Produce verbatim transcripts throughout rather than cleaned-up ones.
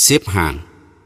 Xếp hàng.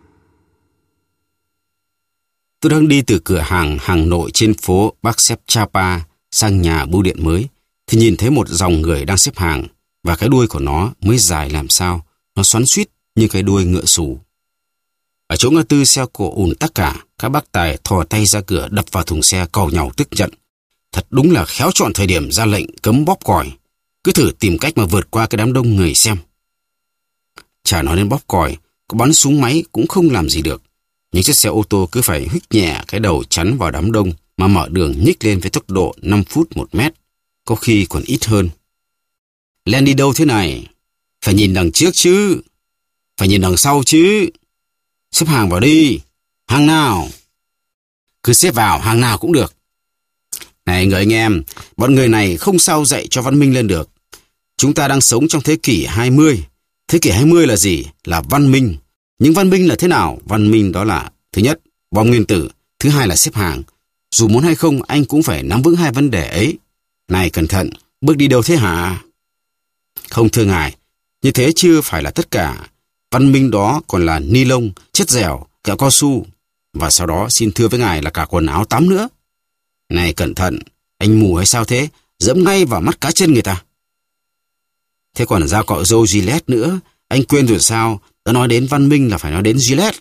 Tôi đang đi từ cửa hàng hàng nội trên phố Bakshechapa sang nhà bưu điện mới, thì nhìn thấy một dòng người đang xếp hàng, và cái đuôi của nó mới dài làm sao, nó xoắn xuýt như cái đuôi ngựa xù. Ở chỗ ngã tư xe cộ ùn tắc cả, các bác tài thò tay ra cửa đập vào thùng xe càu nhàu tức giận. Thật đúng là khéo chọn thời điểm ra lệnh cấm bóp còi, cứ thử tìm cách mà vượt qua cái đám đông người xem. Chả nói đến bóp còi, có bắn súng máy cũng không làm gì được. Những chiếc xe ô tô cứ phải huých nhẹ cái đầu chắn vào đám đông mà mở đường nhích lên với tốc độ năm phút một mét, có khi còn ít hơn. Lên đi đâu thế này? Phải nhìn đằng trước chứ, phải nhìn đằng sau chứ. Xếp hàng vào đi, hàng nào? Cứ xếp vào, hàng nào cũng được. Này người anh em, bọn người này không sao dạy cho văn minh lên được. Chúng ta đang sống trong thế kỷ hai mươi. Thế kỷ hai mươi là gì? Là văn minh. Nhưng văn minh là thế nào? Văn minh đó là: thứ nhất, bom nguyên tử; thứ hai là xếp hàng. Dù muốn hay không, anh cũng phải nắm vững hai vấn đề ấy. Này cẩn thận, bước đi đâu thế hả? Không thưa ngài, như thế chưa phải là tất cả. Văn minh đó còn là ni lông, chất dẻo, kẹo cao su, và sau đó xin thưa với ngài là cả quần áo tắm nữa. Này cẩn thận, anh mù hay sao thế? Dẫm ngay vào mắt cá chân người ta. Thế còn dao cọ râu Gillette nữa, anh quên rồi sao? Đã nói đến văn minh là phải nói đến Gillette.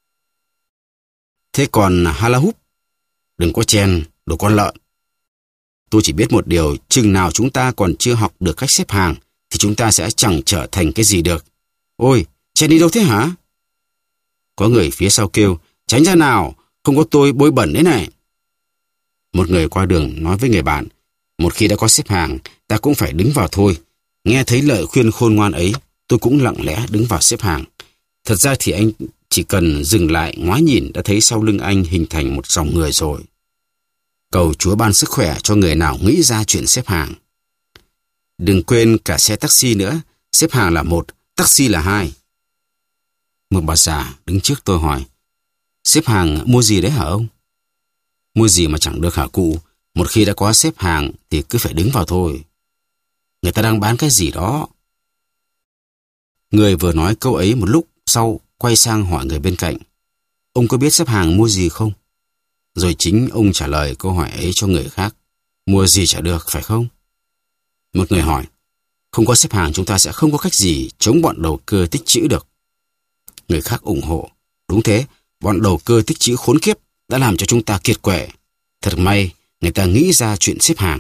Thế còn hula hoop, đừng có chen, đồ con lợn. Tôi chỉ biết một điều, chừng nào chúng ta còn chưa học được cách xếp hàng thì chúng ta sẽ chẳng trở thành cái gì được. Ôi, chen đi đâu thế hả? Có người phía sau kêu, tránh ra nào, không có tôi bôi bẩn đấy này. Một người qua đường nói với người bạn, một khi đã có xếp hàng, ta cũng phải đứng vào thôi. Nghe thấy lời khuyên khôn ngoan ấy, tôi cũng lặng lẽ đứng vào xếp hàng. Thật ra thì anh chỉ cần dừng lại ngoái nhìn đã thấy sau lưng anh hình thành một dòng người rồi. Cầu Chúa ban sức khỏe cho người nào nghĩ ra chuyện xếp hàng. Đừng quên cả xe taxi nữa, xếp hàng là một, taxi là hai. Một bà già đứng trước tôi hỏi, xếp hàng mua gì đấy hả ông? Mua gì mà chẳng được hả cụ? Một khi đã có xếp hàng thì cứ phải đứng vào thôi. Người ta đang bán cái gì đó. Người vừa nói câu ấy một lúc sau quay sang hỏi người bên cạnh, ông có biết xếp hàng mua gì không? Rồi chính ông trả lời câu hỏi ấy cho người khác, mua gì chả được phải không? Một người hỏi, không có xếp hàng chúng ta sẽ không có cách gì chống bọn đầu cơ tích trữ được. Người khác ủng hộ, đúng thế, bọn đầu cơ tích trữ khốn kiếp đã làm cho chúng ta kiệt quệ. Thật may người ta nghĩ ra chuyện xếp hàng.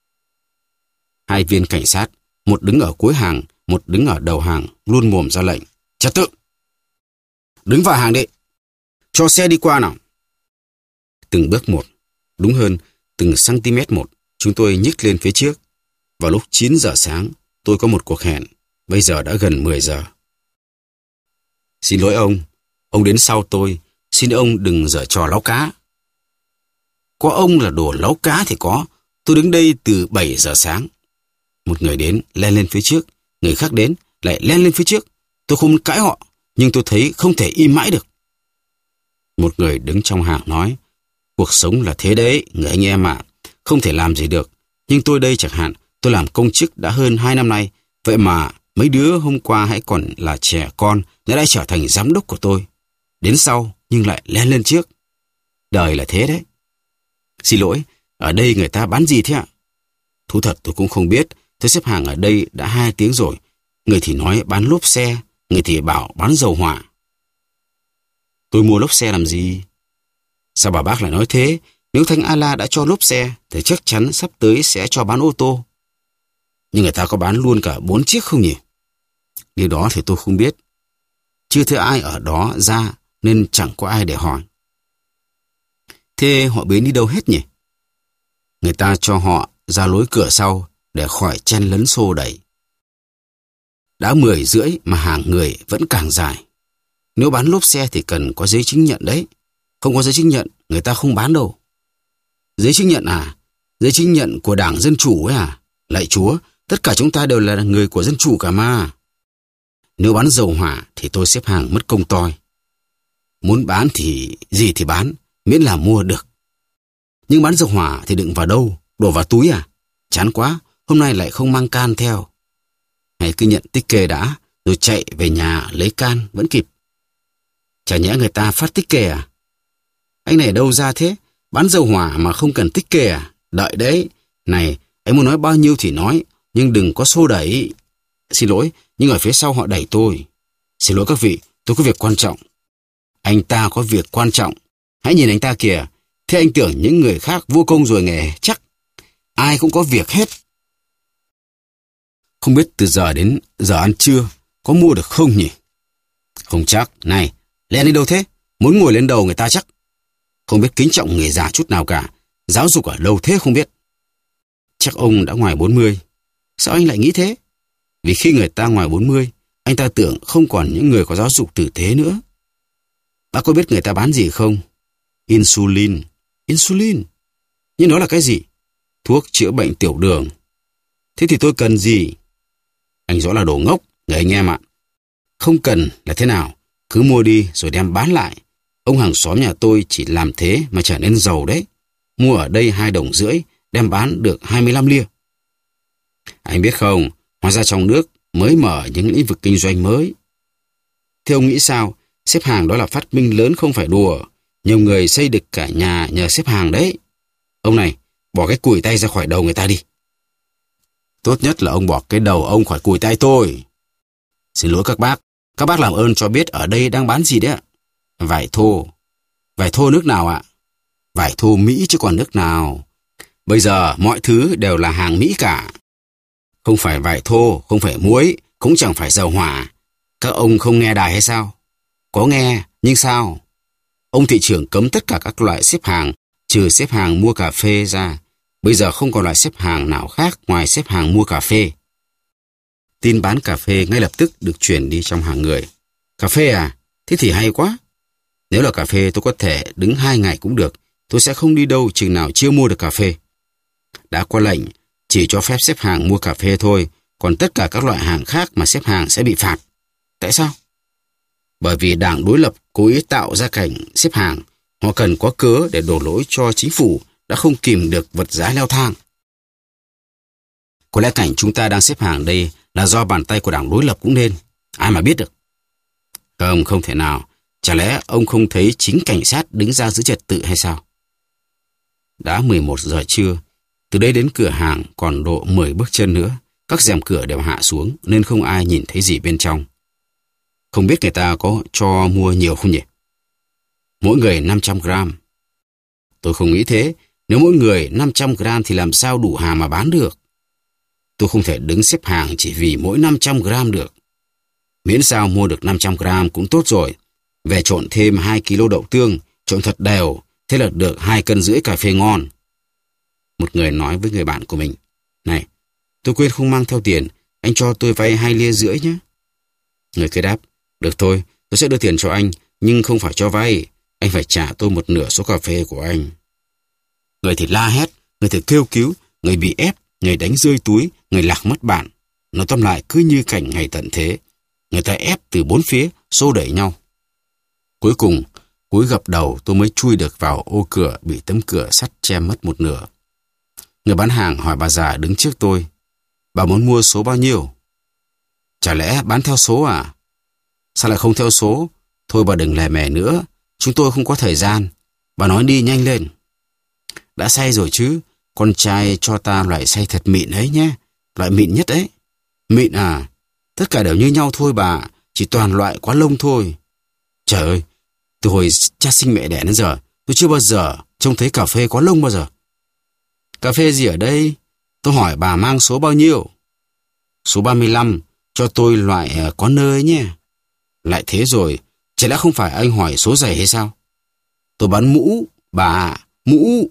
Hai viên cảnh sát, một đứng ở cuối hàng, một đứng ở đầu hàng, luôn mồm ra lệnh, trật tự. Đứng vào hàng đi, cho xe đi qua nào. Từng bước một, đúng hơn, từng cm một, chúng tôi nhích lên phía trước. Vào lúc chín giờ sáng, tôi có một cuộc hẹn, bây giờ đã gần mười giờ. Xin lỗi ông, ông đến sau tôi, xin ông đừng giở trò láu cá. Có ông là đồ láu cá thì có, tôi đứng đây từ bảy giờ sáng. Một người đến, len lên phía trước, người khác đến, lại len lên phía trước. Tôi không muốn cãi họ, nhưng tôi thấy không thể im mãi được. Một người đứng trong hàng nói, cuộc sống là thế đấy, người anh em ạ, không thể làm gì được. Nhưng tôi đây chẳng hạn, tôi làm công chức đã hơn hai năm nay, vậy mà mấy đứa hôm qua hãy còn là trẻ con, nó đã trở thành giám đốc của tôi. Đến sau, nhưng lại len lên trước. Đời là thế đấy. Xin lỗi, ở đây người ta bán gì thế ạ? Thú thật tôi cũng không biết, tôi xếp hàng ở đây đã hai tiếng rồi. Người thì nói bán lốp xe, người thì bảo bán dầu hỏa. Tôi mua lốp xe làm gì? Sao bà bác lại nói thế? Nếu Thánh Allah đã cho lốp xe, thì chắc chắn sắp tới sẽ cho bán ô tô. Nhưng người ta có bán luôn cả bốn chiếc không nhỉ? Điều đó thì tôi không biết. Chưa thấy ai ở đó ra, nên chẳng có ai để hỏi. Thế họ biến đi đâu hết nhỉ? Người ta cho họ ra lối cửa sau để khỏi chen lấn xô đẩy. Đã mười rưỡi mà hàng người vẫn càng dài. Nếu bán lốp xe thì cần có giấy chứng nhận đấy. Không có giấy chứng nhận, người ta không bán đâu. Giấy chứng nhận à? Giấy chứng nhận của Đảng Dân Chủ ấy à? Lạy Chúa, tất cả chúng ta đều là người của Dân Chủ cả mà. Nếu bán dầu hỏa thì tôi xếp hàng mất công toi. Muốn bán thì gì thì bán, miễn là mua được. Nhưng bán dầu hỏa thì đựng vào đâu? Đổ vào túi à? Chán quá, hôm nay lại không mang can theo. Hãy cứ nhận tích kê đã, rồi chạy về nhà lấy can vẫn kịp. Chả nhẽ người ta phát tích kè à? Anh này đâu ra thế? Bán dầu hỏa mà không cần tích kè à? Đợi đấy. Này, anh muốn nói bao nhiêu thì nói, nhưng đừng có xô đẩy. Xin lỗi, nhưng ở phía sau họ đẩy tôi. Xin lỗi các vị, tôi có việc quan trọng. Anh ta có việc quan trọng. Hãy nhìn anh ta kìa. Thế anh tưởng những người khác vô công rồi nghề, chắc ai cũng có việc hết. Không biết từ giờ đến giờ ăn trưa có mua được không nhỉ? Không chắc. Này, lên đi đâu thế? Muốn ngồi lên đầu người ta chắc. Không biết kính trọng nghề già chút nào cả. Giáo dục ở lâu thế không biết. Chắc ông đã ngoài bốn mươi. Sao anh lại nghĩ thế? Vì khi người ta ngoài bốn mươi, anh ta tưởng không còn những người có giáo dục tử tế nữa. Bác có biết người ta bán gì không? Insulin. Insulin? Nhưng nó là cái gì? Thuốc chữa bệnh tiểu đường. Thế thì tôi cần gì? Anh rõ là đồ ngốc, người anh em ạ. Không cần là thế nào? Cứ mua đi rồi đem bán lại. Ông hàng xóm nhà tôi chỉ làm thế mà trở nên giàu đấy. Mua ở đây hai đồng rưỡi, đem bán được hai mươi lăm lia. Anh biết không, hóa ra trong nước mới mở những lĩnh vực kinh doanh mới. Thế ông nghĩ sao? Xếp hàng đó là phát minh lớn không phải đùa. Nhiều người xây được cả nhà nhờ xếp hàng đấy. Ông này, bỏ cái cùi tay ra khỏi đầu người ta đi. Tốt nhất là ông bỏ cái đầu ông khỏi cùi tay tôi. Xin lỗi các bác. Các bác làm ơn cho biết ở đây đang bán gì đấy ạ? Vải thô. Vải thô nước nào ạ? Vải thô Mỹ chứ còn nước nào. Bây giờ mọi thứ đều là hàng Mỹ cả. Không phải vải thô, không phải muối, cũng chẳng phải dầu hỏa. Các ông không nghe đài hay sao? Có nghe, nhưng sao? Ông thị trưởng cấm tất cả các loại xếp hàng, trừ xếp hàng mua cà phê ra. Bây giờ không còn loại xếp hàng nào khác ngoài xếp hàng mua cà phê. Tin bán cà phê ngay lập tức được chuyển đi trong hàng người. Cà phê à? Thế thì hay quá. Nếu là cà phê tôi có thể đứng hai ngày cũng được. Tôi sẽ không đi đâu chừng nào chưa mua được cà phê. Đã có lệnh chỉ cho phép xếp hàng mua cà phê thôi, còn tất cả các loại hàng khác mà xếp hàng sẽ bị phạt. Tại sao? Bởi vì đảng đối lập cố ý tạo ra cảnh xếp hàng. Họ cần có cớ để đổ lỗi cho chính phủ đã không kìm được vật giá leo thang. Có lẽ cảnh chúng ta đang xếp hàng đây là do bàn tay của đảng đối lập cũng nên. Ai mà biết được. Không, không thể nào. Chả lẽ ông không thấy chính cảnh sát đứng ra giữ trật tự hay sao? Đã mười một giờ trưa. Từ đây đến cửa hàng còn độ mười bước chân nữa. Các rèm cửa đều hạ xuống nên không ai nhìn thấy gì bên trong. Không biết người ta có cho mua nhiều không nhỉ? Mỗi người năm trăm gram. Tôi không nghĩ thế. Nếu mỗi người năm trăm gram thì làm sao đủ hàng mà bán được? Tôi không thể đứng xếp hàng chỉ vì mỗi năm trăm gram được. Miễn sao mua được năm trăm gram cũng tốt rồi. Về trộn thêm hai ki lô đậu tương, trộn thật đều, thế là được hai cân rưỡi cà phê ngon. Một người nói với người bạn của mình, này, tôi quên không mang theo tiền, anh cho tôi vay hai lia rưỡi nhé. Người kia đáp, được thôi, tôi sẽ đưa tiền cho anh, nhưng không phải cho vay, anh phải trả tôi một nửa số cà phê của anh. Người thì la hét, người thì kêu cứu, người bị ép, người đánh rơi túi, người lạc mất bạn. Nói tóm lại cứ như cảnh ngày tận thế. Người ta ép từ bốn phía, xô đẩy nhau. Cuối cùng, cúi gập đầu tôi mới chui được vào ô cửa bị tấm cửa sắt che mất một nửa. Người bán hàng hỏi bà già đứng trước tôi. Bà muốn mua số bao nhiêu? Chả lẽ bán theo số à? Sao lại không theo số? Thôi bà đừng lè mè nữa. Chúng tôi không có thời gian. Bà nói đi nhanh lên. Đã xay rồi chứ. Con trai cho ta loại xay thật mịn ấy nhé. Loại mịn nhất ấy. Mịn à? Tất cả đều như nhau thôi bà. Chỉ toàn loại quá lông thôi. Trời ơi, từ hồi cha sinh mẹ đẻ đến giờ, tôi chưa bao giờ trông thấy cà phê có lông bao giờ. Cà phê gì ở đây? Tôi hỏi bà mang số bao nhiêu? Số ba mươi lăm, cho tôi loại có nơ ấy nhé. Lại thế rồi, chả lẽ không phải anh hỏi số giày hay sao? Tôi bán mũ, bà, mũ.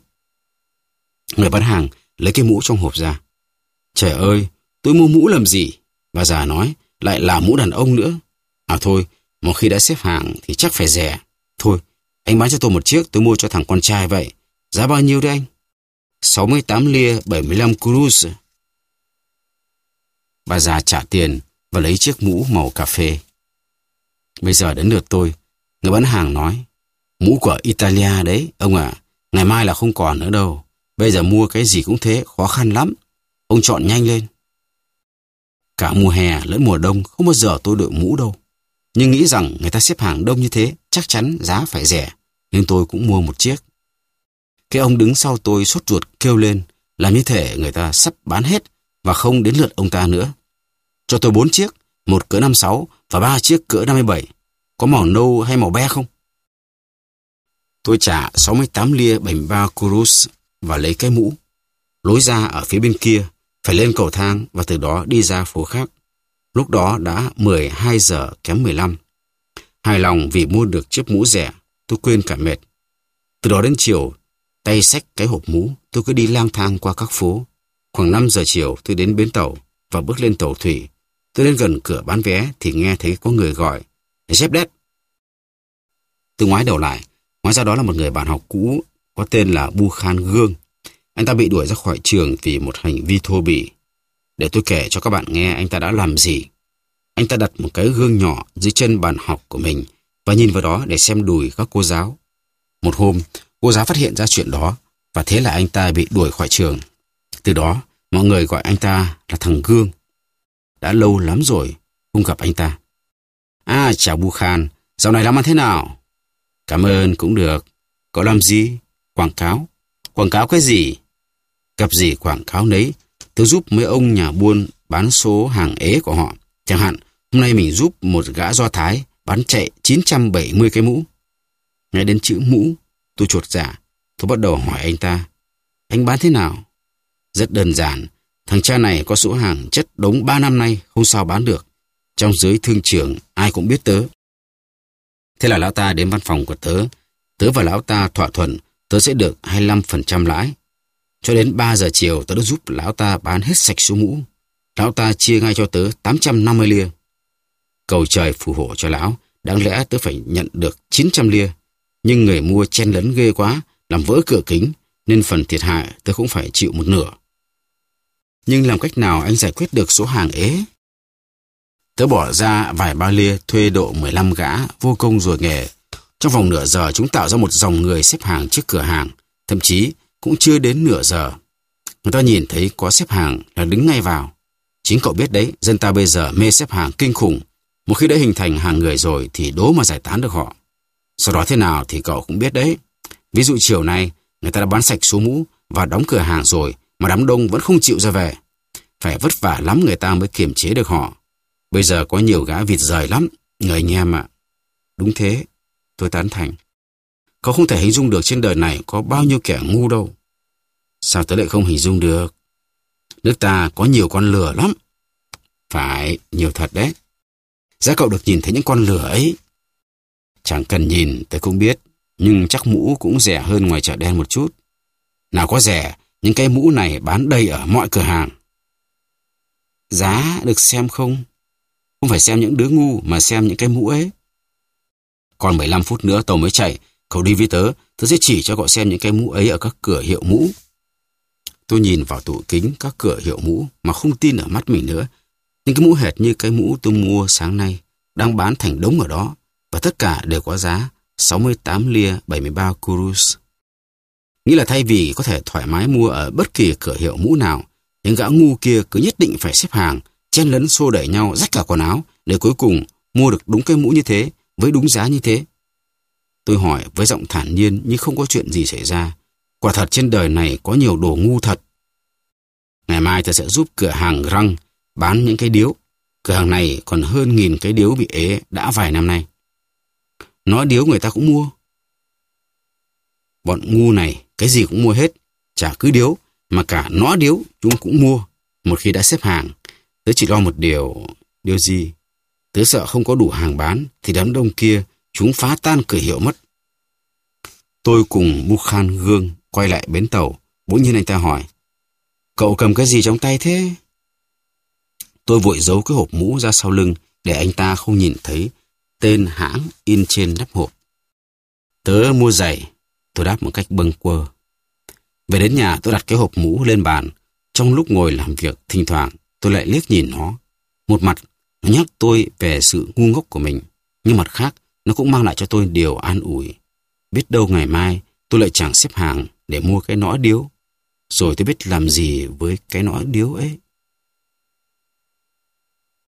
Người bán hàng lấy cái mũ trong hộp ra. Trời ơi, tôi mua mũ làm gì? Bà già nói, lại là mũ đàn ông nữa. À thôi, một khi đã xếp hàng thì chắc phải rẻ. Thôi, anh bán cho tôi một chiếc, tôi mua cho thằng con trai vậy. Giá bao nhiêu đấy anh? sáu mươi tám lia, bảy mươi lăm cruz. Bà già trả tiền và lấy chiếc mũ màu cà phê. Bây giờ đến lượt tôi. Người bán hàng nói, mũ của Italia đấy, ông ạ. À, ngày mai là không còn nữa đâu. Bây giờ mua cái gì cũng thế, khó khăn lắm. Ông chọn nhanh lên. Cả mùa hè lẫn mùa đông không bao giờ tôi đội mũ đâu. Nhưng nghĩ rằng người ta xếp hàng đông như thế, chắc chắn giá phải rẻ, nên tôi cũng mua một chiếc. Cái ông đứng sau tôi sốt ruột kêu lên, làm như thể người ta sắp bán hết và không đến lượt ông ta nữa. Cho tôi bốn chiếc, một cỡ năm sáu và ba chiếc cỡ năm mươi bảy. Có màu nâu hay màu be không? Tôi trả sáu mươi tám lia bảy mươi ba kurus và lấy cái mũ. Lối ra ở phía bên kia, phải lên cầu thang và từ đó đi ra phố khác. Lúc đó đã mười hai giờ kém mười lăm. Hài lòng vì mua được chiếc mũ rẻ, tôi quên cả mệt. Từ đó đến chiều, tay xách cái hộp mũ, tôi cứ đi lang thang qua các phố. Khoảng năm giờ chiều tôi đến bến tàu và bước lên tàu thủy. Tôi đến gần cửa bán vé thì nghe thấy có người gọi, Dép Đét. Tôi ngoái đầu lại, hóa ra đó là một người bạn học cũ có tên là Bu Khan Gương. Anh ta bị đuổi ra khỏi trường vì một hành vi thô bỉ. Để tôi kể cho các bạn nghe anh ta đã làm gì. Anh ta đặt một cái gương nhỏ dưới chân bàn học của mình và nhìn vào đó để xem đùi các cô giáo. Một hôm, cô giáo phát hiện ra chuyện đó và thế là anh ta bị đuổi khỏi trường. Từ đó, mọi người gọi anh ta là thằng Gương. Đã lâu lắm rồi không gặp anh ta. À, chào Bu Khan, dạo này làm ăn thế nào? Cảm ơn, cũng được. Cậu làm gì? Quảng cáo. Quảng cáo cái gì? Gặp gì quảng cáo nấy. Tôi giúp mấy ông nhà buôn bán số hàng ế của họ. Chẳng hạn, hôm nay mình giúp một gã Do Thái bán chạy chín trăm bảy mươi cái mũ. Nghe đến chữ mũ, tôi chột dạ. Tôi bắt đầu hỏi anh ta, anh bán thế nào? Rất đơn giản, thằng cha này có số hàng chất đống ba năm nay không sao bán được. Trong giới thương trường ai cũng biết tớ. Thế là lão ta đến văn phòng của tớ. Tớ và lão ta thỏa thuận tớ sẽ được hai mươi lăm phần trăm lãi. Cho đến ba giờ chiều tớ đã giúp lão ta bán hết sạch số mũ. Lão ta chia ngay cho tớ tám trăm năm mươi lia. Cầu trời phù hộ cho lão, đáng lẽ tớ phải nhận được chín trăm lia. Nhưng người mua chen lấn ghê quá, làm vỡ cửa kính, nên phần thiệt hại tớ cũng phải chịu một nửa. Nhưng làm cách nào anh giải quyết được số hàng ế? Tớ bỏ ra vài ba lia thuê độ mười lăm gã vô công rồi nghề. Trong vòng nửa giờ chúng tạo ra một dòng người xếp hàng trước cửa hàng, thậm chí cũng chưa đến nửa giờ. Người ta nhìn thấy có xếp hàng là đứng ngay vào. Chính cậu biết đấy, dân ta bây giờ mê xếp hàng kinh khủng. Một khi đã hình thành hàng người rồi thì đố mà giải tán được họ. Sau đó thế nào thì cậu cũng biết đấy. Ví dụ chiều nay người ta đã bán sạch số mũ và đóng cửa hàng rồi mà đám đông vẫn không chịu ra về. Phải vất vả lắm người ta mới kiềm chế được họ. Bây giờ có nhiều gã vịt rời lắm, người anh em ạ. Đúng thế, tôi tán thành. Cậu không thể hình dung được trên đời này có bao nhiêu kẻ ngu đâu. Sao tớ lại không hình dung được? Nước ta có nhiều con lừa lắm. Phải, nhiều thật đấy. Giá cậu được nhìn thấy những con lừa ấy. Chẳng cần nhìn, tớ cũng biết. Nhưng chắc mũ cũng rẻ hơn ngoài chợ đen một chút. Nào có rẻ, những cái mũ này bán đầy ở mọi cửa hàng. Giá được xem không? Không phải xem những đứa ngu mà xem những cái mũ ấy. Còn mười lăm phút nữa tàu mới chạy. Cậu đi với tớ, tớ sẽ chỉ cho cậu xem những cái mũ ấy ở các cửa hiệu mũ. Tôi nhìn vào tủ kính các cửa hiệu mũ mà không tin ở mắt mình nữa. Những cái mũ hệt như cái mũ tôi mua sáng nay đang bán thành đống ở đó, và tất cả đều có giá sáu mươi tám lia bảy mươi ba kurus. Nghĩ là thay vì có thể thoải mái mua ở bất kỳ cửa hiệu mũ nào, những gã ngu kia cứ nhất định phải xếp hàng, chen lấn xô đẩy nhau rách cả quần áo để cuối cùng mua được đúng cái mũ như thế với đúng giá như thế. Tôi hỏi với giọng thản nhiên như không có chuyện gì xảy ra. Quả thật trên đời này có nhiều đồ ngu thật. Ngày mai tôi sẽ giúp cửa hàng răng bán những cái điếu. Cửa hàng này còn hơn nghìn cái điếu bị ế đã vài năm nay. Nói điếu người ta cũng mua. Bọn ngu này cái gì cũng mua hết. Chả cứ điếu mà cả nó điếu chúng cũng mua. Một khi đã xếp hàng, tớ chỉ lo một điều. Điều gì? Tớ sợ không có đủ hàng bán thì đám đông kia chúng phá tan cửa hiệu mất. Tôi cùng Bu Khan Gương quay lại bến tàu. Bỗng nhiên anh ta hỏi, cậu cầm cái gì trong tay thế? Tôi vội giấu cái hộp mũ ra sau lưng để anh ta không nhìn thấy tên hãng in trên nắp hộp. Tớ mua giày, tôi đáp một cách bâng quơ. Về đến nhà tôi đặt cái hộp mũ lên bàn. Trong lúc ngồi làm việc, thỉnh thoảng tôi lại liếc nhìn nó. Một mặt nó nhắc tôi về sự ngu ngốc của mình, nhưng mặt khác nó cũng mang lại cho tôi điều an ủi. Biết đâu ngày mai tôi lại chẳng xếp hàng để mua cái nõ điếu. Rồi tôi biết làm gì với cái nõ điếu ấy.